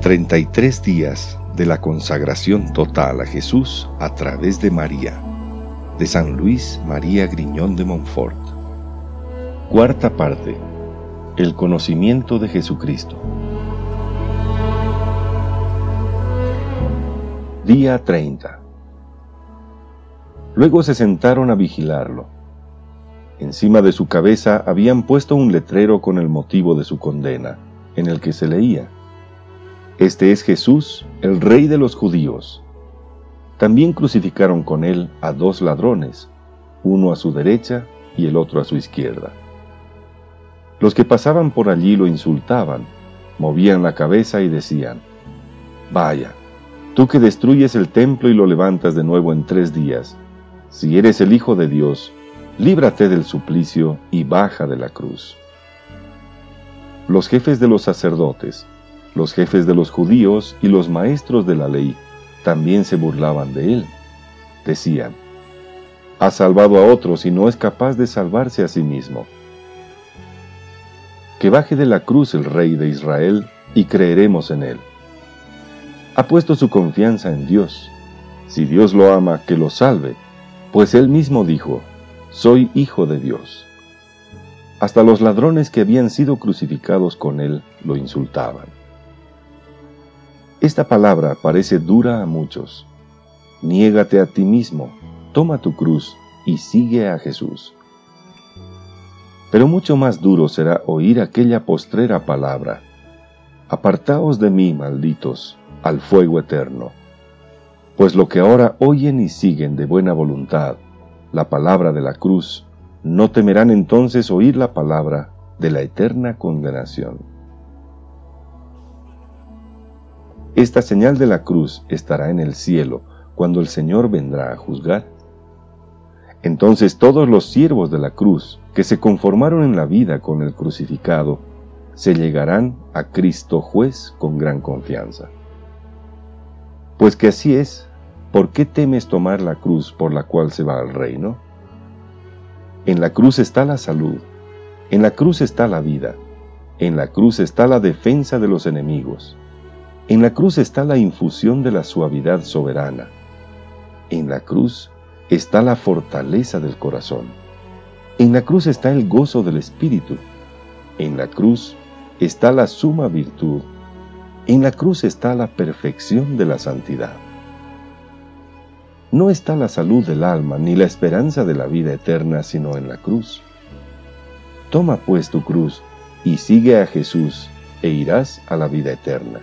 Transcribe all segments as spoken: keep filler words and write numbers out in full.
treinta y tres días de la consagración total a Jesús a través de María, de San Luis María Griñón de Montfort. Cuarta parte. El conocimiento de Jesucristo. Día treinta. Luego se sentaron a vigilarlo. Encima de su cabeza habían puesto un letrero con el motivo de su condena, en el que se leía: Este es Jesús, el Rey de los judíos. También crucificaron con él a dos ladrones, uno a su derecha y el otro a su izquierda. Los que pasaban por allí lo insultaban, movían la cabeza y decían: Vaya, tú que destruyes el templo y lo levantas de nuevo en tres días, si eres el Hijo de Dios, líbrate del suplicio y baja de la cruz. Los jefes de los sacerdotes, los jefes de los judíos y los maestros de la ley también se burlaban de él. Decían: Ha salvado a otros y no es capaz de salvarse a sí mismo. Que baje de la cruz el Rey de Israel y creeremos en él. Ha puesto su confianza en Dios. Si Dios lo ama, que lo salve, pues él mismo dijo: Soy hijo de Dios. Hasta los ladrones que habían sido crucificados con él lo insultaban. Esta palabra parece dura a muchos. Niégate a ti mismo, toma tu cruz y sigue a Jesús. Pero mucho más duro será oír aquella postrera palabra: Apartaos de mí, malditos, al fuego eterno. Pues lo que ahora oyen y siguen de buena voluntad la palabra de la cruz, no temerán entonces oír la palabra de la eterna condenación. Esta señal de la cruz estará en el cielo cuando el Señor vendrá a juzgar. Entonces todos los siervos de la cruz que se conformaron en la vida con el crucificado se llegarán a Cristo juez con gran confianza. Pues que así es, ¿por qué temes tomar la cruz por la cual se va al reino? En la cruz está la salud, en la cruz está la vida, en la cruz está la defensa de los enemigos, en la cruz está la infusión de la suavidad soberana, en la cruz está la fortaleza del corazón, en la cruz está el gozo del espíritu, en la cruz está la suma virtud, en la cruz está la perfección de la santidad. No está la salud del alma ni la esperanza de la vida eterna sino en la cruz. Toma pues tu cruz y sigue a Jesús e irás a la vida eterna.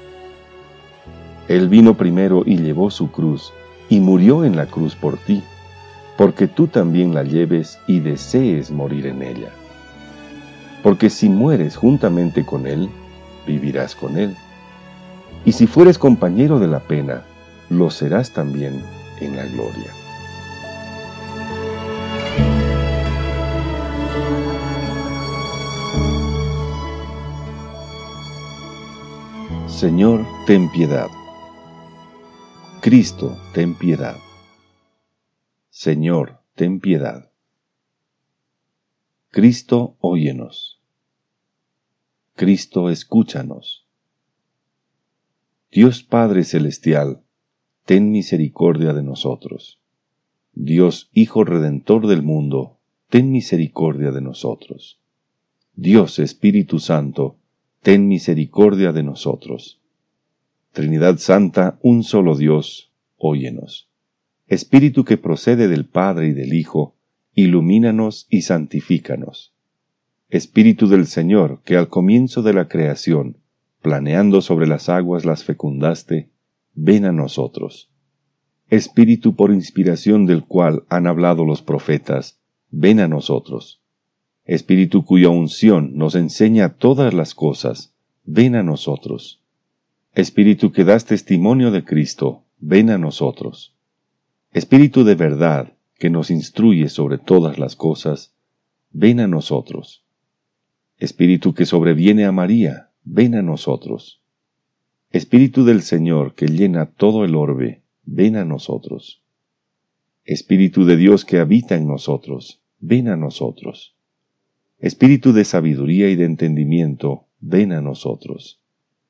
Él vino primero y llevó su cruz y murió en la cruz por ti, porque tú también la lleves y desees morir en ella. Porque si mueres juntamente con Él, vivirás con Él. Y si fueres compañero de la pena, lo serás también en la gloria. Señor, ten piedad. Cristo, ten piedad. Señor, ten piedad. Cristo, óyenos. Cristo, escúchanos. Dios Padre Celestial, ten misericordia de nosotros. Dios Hijo Redentor del mundo, ten misericordia de nosotros. Dios Espíritu Santo, ten misericordia de nosotros. Trinidad Santa, un solo Dios, óyenos. Espíritu que procede del Padre y del Hijo, ilumínanos y santifícanos. Espíritu del Señor, que al comienzo de la creación, planeando sobre las aguas las fecundaste, ven a nosotros. Espíritu por inspiración del cual han hablado los profetas, ven a nosotros. Espíritu cuya unción nos enseña todas las cosas, ven a nosotros. Espíritu que das testimonio de Cristo, ven a nosotros. Espíritu de verdad, que nos instruye sobre todas las cosas, ven a nosotros. Espíritu que sobreviene a María, ven a nosotros. Espíritu del Señor que llena todo el orbe, ven a nosotros. Espíritu de Dios que habita en nosotros, ven a nosotros. Espíritu de sabiduría y de entendimiento, ven a nosotros.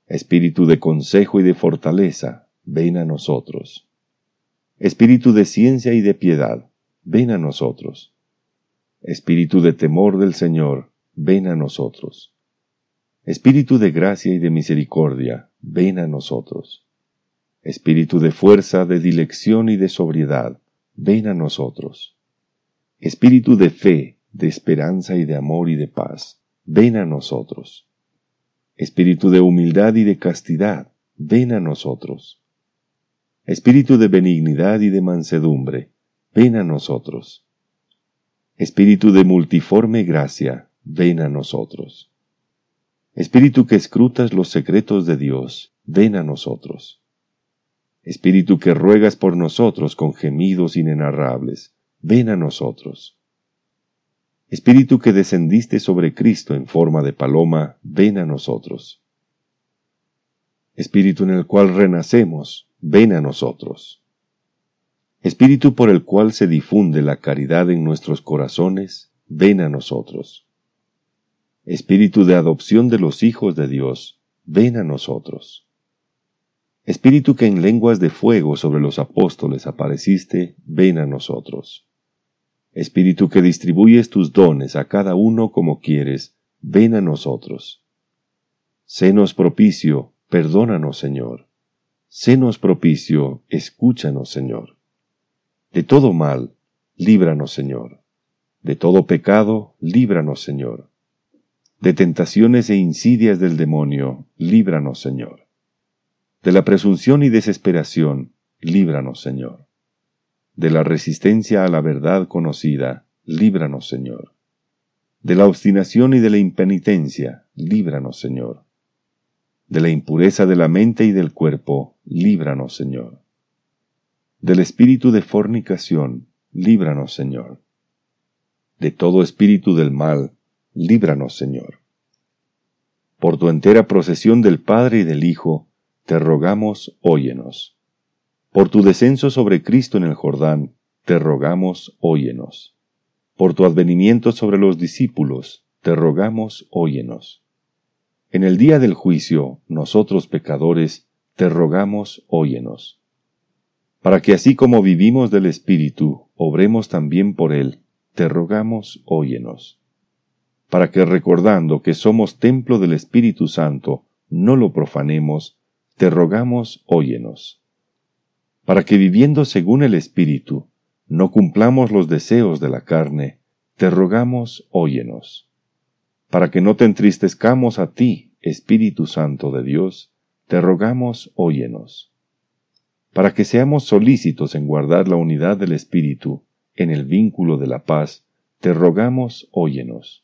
Espíritu de consejo y de fortaleza, ven a nosotros. Espíritu de ciencia y de piedad, ven a nosotros. Espíritu de temor del Señor, ven a nosotros. Espíritu de gracia y de misericordia, ven a nosotros. Espíritu de fuerza, de dilección y de sobriedad, ven a nosotros. Espíritu de fe, de esperanza y de amor y de paz, ven a nosotros. Espíritu de humildad y de castidad, ven a nosotros. Espíritu de benignidad y de mansedumbre, ven a nosotros. Espíritu de multiforme gracia, ven a nosotros. Espíritu que escrutas los secretos de Dios, ven a nosotros. Espíritu que ruegas por nosotros con gemidos inenarrables, ven a nosotros. Espíritu que descendiste sobre Cristo en forma de paloma, ven a nosotros. Espíritu en el cual renacemos, ven a nosotros. Espíritu por el cual se difunde la caridad en nuestros corazones, ven a nosotros. Espíritu de adopción de los hijos de Dios, ven a nosotros. Espíritu que en lenguas de fuego sobre los apóstoles apareciste, ven a nosotros. Espíritu que distribuyes tus dones a cada uno como quieres, ven a nosotros. Sénos propicio, perdónanos, Señor. Sénos propicio, escúchanos, Señor. De todo mal, líbranos, Señor. De todo pecado, líbranos, Señor. De tentaciones e insidias del demonio, líbranos, Señor. De la presunción y desesperación, líbranos, Señor. De la resistencia a la verdad conocida, líbranos, Señor. De la obstinación y de la impenitencia, líbranos, Señor. De la impureza de la mente y del cuerpo, líbranos, Señor. Del espíritu de fornicación, líbranos, Señor. De todo espíritu del mal, líbranos, Señor. Por tu entera procesión del Padre y del Hijo, te rogamos, óyenos. Por tu descenso sobre Cristo en el Jordán, te rogamos, óyenos. Por tu advenimiento sobre los discípulos, te rogamos, óyenos. En el día del juicio, nosotros pecadores, te rogamos, óyenos. Para que así como vivimos del Espíritu, obremos también por Él, te rogamos, óyenos. Para que recordando que somos templo del Espíritu Santo, no lo profanemos, te rogamos, óyenos. Para que viviendo según el Espíritu, no cumplamos los deseos de la carne, te rogamos, óyenos. Para que no te entristezcamos a ti, Espíritu Santo de Dios, te rogamos, óyenos. Para que seamos solícitos en guardar la unidad del Espíritu, en el vínculo de la paz, te rogamos, óyenos.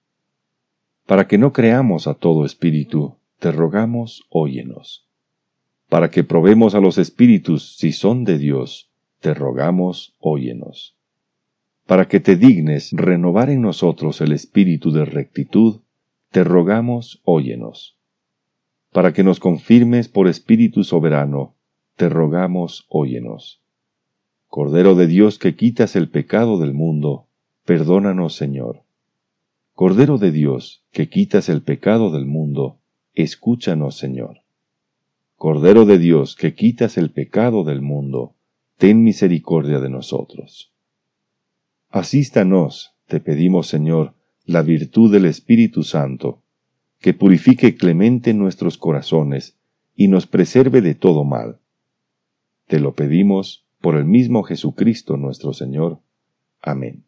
Para que no creamos a todo espíritu, te rogamos, óyenos. Para que probemos a los espíritus si son de Dios, te rogamos, óyenos. Para que te dignes renovar en nosotros el espíritu de rectitud, te rogamos, óyenos. Para que nos confirmes por espíritu soberano, te rogamos, óyenos. Cordero de Dios que quitas el pecado del mundo, perdónanos, Señor. Cordero de Dios que quitas el pecado del mundo, escúchanos, Señor. Cordero de Dios que quitas el pecado del mundo, ten misericordia de nosotros. Asístanos, te pedimos, Señor, la virtud del Espíritu Santo, que purifique clemente nuestros corazones y nos preserve de todo mal. Te lo pedimos por el mismo Jesucristo nuestro Señor. Amén.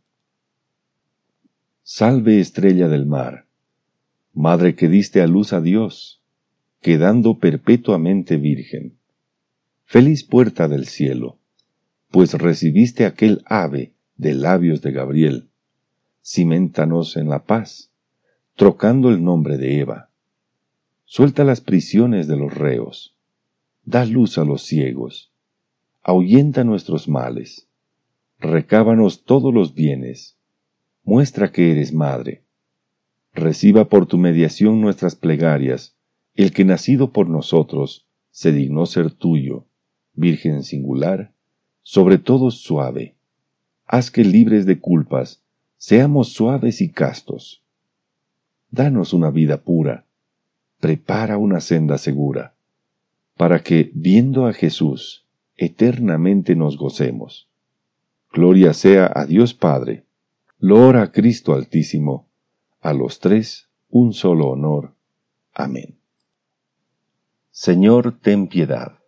Salve, estrella del mar, Madre que diste a luz a Dios, quedando perpetuamente virgen. Feliz puerta del cielo, pues recibiste aquel ave de labios de Gabriel. Ciméntanos en la paz, trocando el nombre de Eva. Suelta las prisiones de los reos, da luz a los ciegos, ahuyenta nuestros males, recábanos todos los bienes, muestra que eres madre. Reciba por tu mediación nuestras plegarias, el que nacido por nosotros se dignó ser tuyo, Virgen singular, sobre todos suave. Haz que libres de culpas, seamos suaves y castos. Danos una vida pura, prepara una senda segura, para que, viendo a Jesús, eternamente nos gocemos. Gloria sea a Dios Padre, loor a Cristo Altísimo, a los tres un solo honor. Amén. Señor, ten piedad.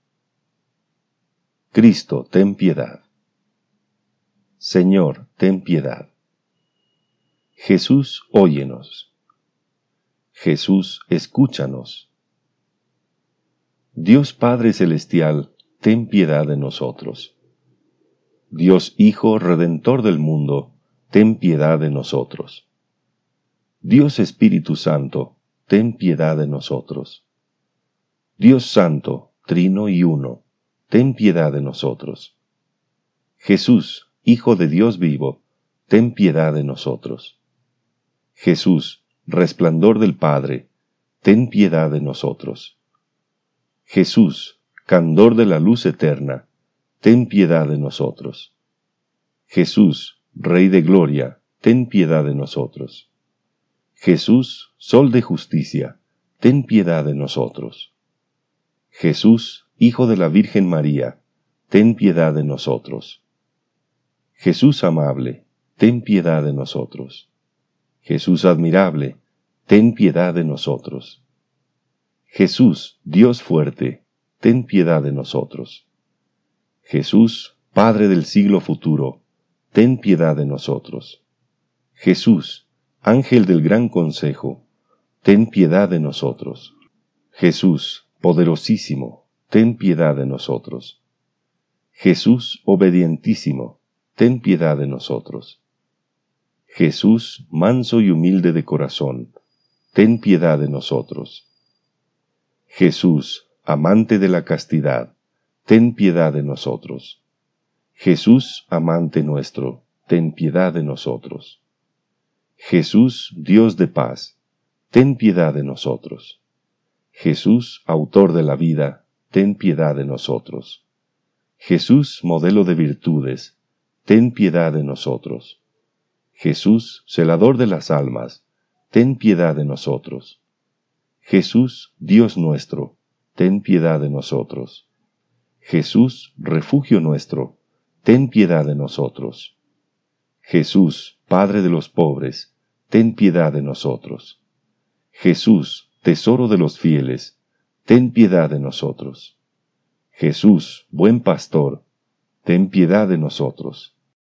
Cristo, ten piedad. Señor, ten piedad. Jesús, óyenos. Jesús, escúchanos. Dios Padre Celestial, ten piedad de nosotros. Dios Hijo Redentor del mundo, ten piedad de nosotros. Dios Espíritu Santo, ten piedad de nosotros. Dios Santo, Trino y Uno, ten piedad de nosotros. Jesús, Hijo de Dios vivo, ten piedad de nosotros. Jesús, resplandor del Padre, ten piedad de nosotros. Jesús, candor de la luz eterna, ten piedad de nosotros. Jesús, Rey de gloria, ten piedad de nosotros. Jesús, Sol de justicia, ten piedad de nosotros. Jesús, Hijo de la Virgen María, ten piedad de nosotros. Jesús amable, ten piedad de nosotros. Jesús admirable, ten piedad de nosotros. Jesús, Dios fuerte, ten piedad de nosotros. Jesús, Padre del siglo futuro, ten piedad de nosotros. Jesús, Ángel del gran consejo, ten piedad de nosotros. Jesús, poderosísimo, ten piedad de nosotros. Jesús, obedientísimo, ten piedad de nosotros. Jesús, manso y humilde de corazón, ten piedad de nosotros. Jesús, amante de la castidad, ten piedad de nosotros. Jesús, amante nuestro, ten piedad de nosotros. Jesús, Dios de paz, ten piedad de nosotros. Jesús, autor de la vida, ten piedad de nosotros. Jesús, modelo de virtudes, ten piedad de nosotros. Jesús, celador de las almas, ten piedad de nosotros. Jesús, Dios nuestro, ten piedad de nosotros. Jesús, refugio nuestro, ten piedad de nosotros. Jesús, Padre de los pobres, ten piedad de nosotros. Jesús, tesoro de los fieles, ten piedad de nosotros. Jesús, buen pastor, ten piedad de nosotros.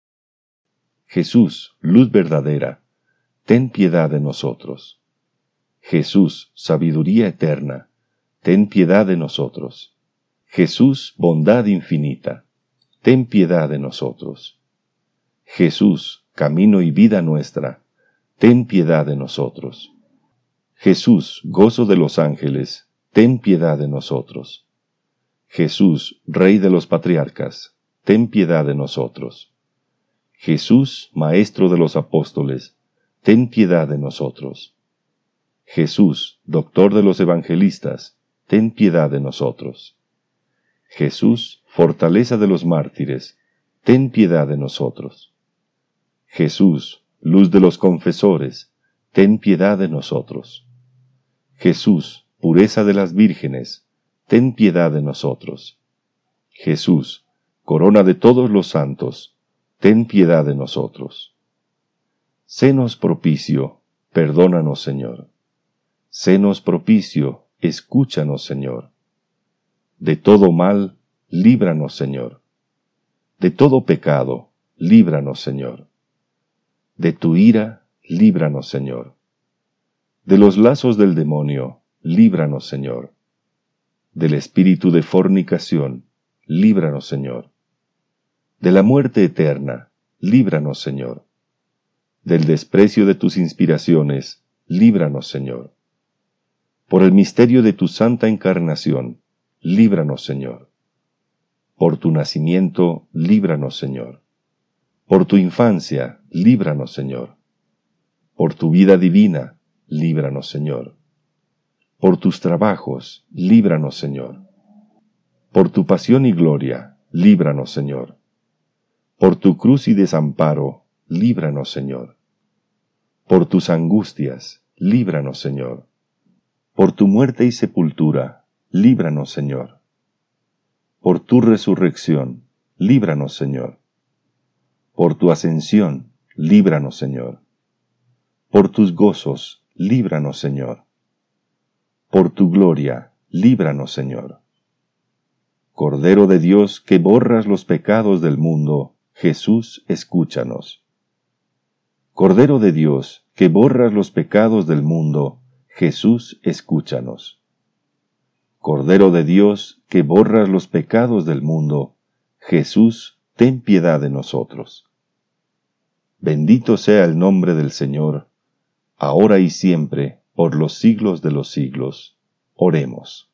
Jesús, luz verdadera, ten piedad de nosotros. Jesús, sabiduría eterna, ten piedad de nosotros. Jesús, bondad infinita, ten piedad de nosotros. Jesús, camino y vida nuestra, ten piedad de nosotros. Jesús, gozo de los ángeles, ten piedad de nosotros. Jesús, Rey de los patriarcas, ten piedad de nosotros. Jesús, Maestro de los apóstoles, ten piedad de nosotros. Jesús, Doctor de los evangelistas, ten piedad de nosotros. Jesús, fortaleza de los mártires, ten piedad de nosotros. Jesús, luz de los confesores, ten piedad de nosotros. Jesús, pureza de las vírgenes, ten piedad de nosotros. Jesús, corona de todos los santos, ten piedad de nosotros. Sénos propicio, perdónanos, Señor. Sénos propicio, escúchanos, Señor. De todo mal, líbranos, Señor. De todo pecado, líbranos, Señor. De tu ira, líbranos, Señor. De los lazos del demonio, líbranos, Señor. Del espíritu de fornicación, líbranos, Señor. De la muerte eterna, líbranos, Señor. Del desprecio de tus inspiraciones, líbranos, Señor. Por el misterio de tu santa encarnación, líbranos, Señor. Por tu nacimiento, líbranos, Señor. Por tu infancia, líbranos, Señor. Por tu vida divina, líbranos, Señor. Por tus trabajos, líbranos, Señor. Por tu pasión y gloria, líbranos, Señor. Por tu cruz y desamparo, líbranos, Señor. Por tus angustias, líbranos, Señor. Por tu muerte y sepultura, líbranos, Señor. Por tu resurrección, líbranos, Señor. Por tu ascensión, líbranos, Señor. Por tus gozos, líbranos, Señor. Por tu gloria, líbranos, Señor. Cordero de Dios, que borras los pecados del mundo, Jesús, escúchanos. Cordero de Dios, que borras los pecados del mundo, Jesús, escúchanos. Cordero de Dios, que borras los pecados del mundo, Jesús, ten piedad de nosotros. Bendito sea el nombre del Señor, ahora y siempre, por los siglos de los siglos. Oremos.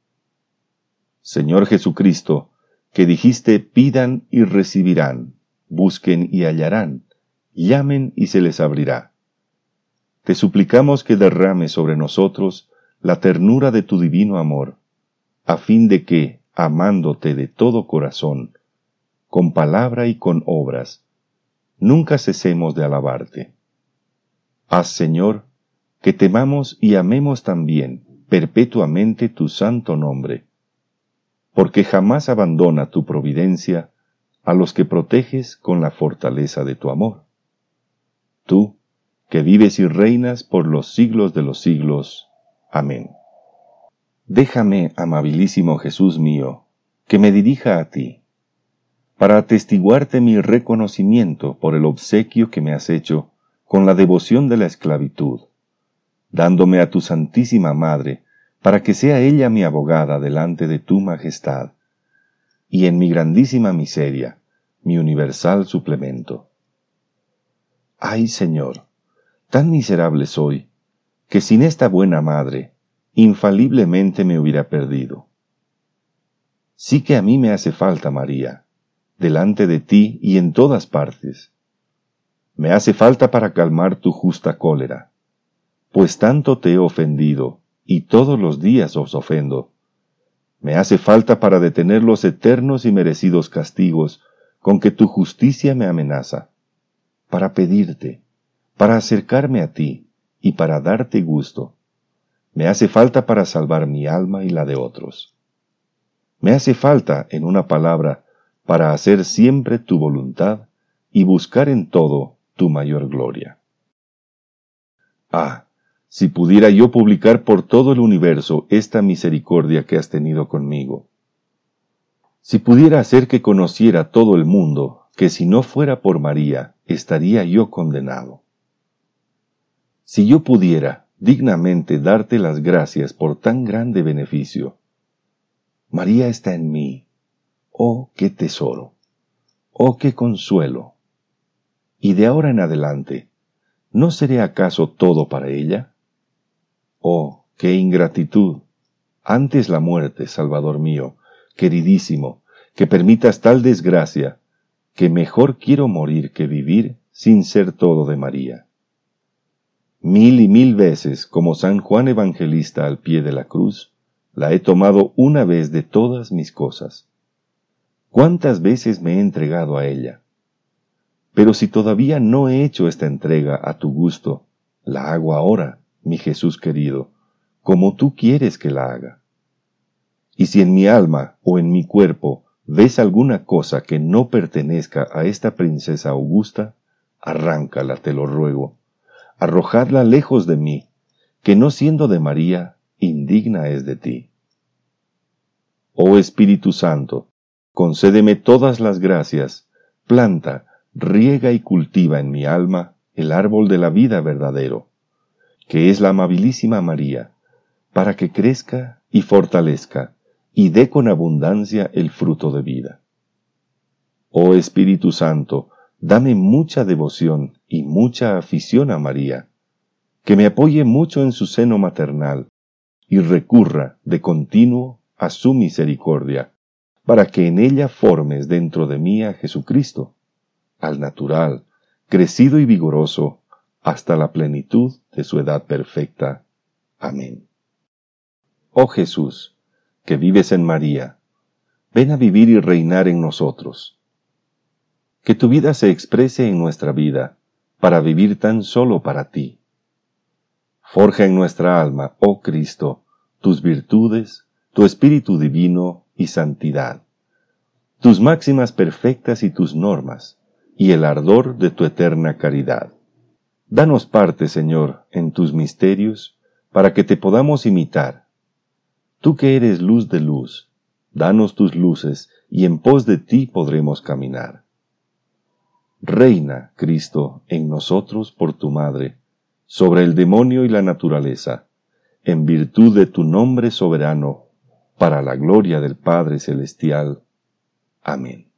Señor Jesucristo, que dijiste, pidan y recibirán, busquen y hallarán, llamen y se les abrirá. Te suplicamos que derrames sobre nosotros la ternura de tu divino amor, a fin de que, amándote de todo corazón, con palabra y con obras, nunca cesemos de alabarte. Haz, Señor, que temamos y amemos también perpetuamente tu santo nombre, porque jamás abandona tu providencia a los que proteges con la fortaleza de tu amor. Tú, que vives y reinas por los siglos de los siglos. Amén. Déjame, amabilísimo Jesús mío, que me dirija a ti, para atestiguarte mi reconocimiento por el obsequio que me has hecho con la devoción de la esclavitud, dándome a tu Santísima Madre, para que sea ella mi abogada delante de tu majestad, y en mi grandísima miseria, mi universal suplemento. Ay, Señor, tan miserable soy, que sin esta buena madre, infaliblemente me hubiera perdido. Sí que a mí me hace falta María, delante de ti y en todas partes. Me hace falta para calmar tu justa cólera, pues tanto te he ofendido, y todos los días os ofendo. Me hace falta para detener los eternos y merecidos castigos con que tu justicia me amenaza, para pedirte, para acercarme a ti y para darte gusto. Me hace falta para salvar mi alma y la de otros. Me hace falta, en una palabra, para hacer siempre tu voluntad y buscar en todo tu mayor gloria. Ah, si pudiera yo publicar por todo el universo esta misericordia que has tenido conmigo. Si pudiera hacer que conociera todo el mundo que si no fuera por María, estaría yo condenado. Si yo pudiera dignamente darte las gracias por tan grande beneficio. María está en mí. Oh, qué tesoro. Oh, qué consuelo. Y de ahora en adelante, ¿no seré acaso todo para ella? Oh, qué ingratitud. Antes la muerte, Salvador mío, queridísimo, que permitas tal desgracia, que mejor quiero morir que vivir sin ser todo de María. Mil y mil veces, como San Juan Evangelista al pie de la cruz, la he tomado una vez de todas mis cosas. ¿Cuántas veces me he entregado a ella? Pero si todavía no he hecho esta entrega a tu gusto, la hago ahora, mi Jesús querido, como tú quieres que la haga. Y si en mi alma o en mi cuerpo ves alguna cosa que no pertenezca a esta princesa augusta, arráncala, te lo ruego, arrojadla lejos de mí, que no siendo de María, indigna es de ti. Oh Espíritu Santo, concédeme todas las gracias, planta, riega y cultiva en mi alma el árbol de la vida verdadero, que es la amabilísima María, para que crezca y fortalezca, y dé con abundancia el fruto de vida. Oh Espíritu Santo, dame mucha devoción y mucha afición a María, que me apoye mucho en su seno maternal, y recurra de continuo a su misericordia, para que en ella formes dentro de mí a Jesucristo, al natural, crecido y vigoroso, hasta la plenitud de su edad perfecta. Amén. Oh Jesús, que vives en María, ven a vivir y reinar en nosotros. Que tu vida se exprese en nuestra vida, para vivir tan solo para ti. Forja en nuestra alma, oh Cristo, tus virtudes, tu espíritu divino y santidad, tus máximas perfectas y tus normas, y el ardor de tu eterna caridad. Danos parte, Señor, en tus misterios, para que te podamos imitar. Tú que eres luz de luz, danos tus luces, y en pos de ti podremos caminar. Reina, Cristo, en nosotros por tu Madre, sobre el demonio y la naturaleza, en virtud de tu nombre soberano, para la gloria del Padre Celestial. Amén.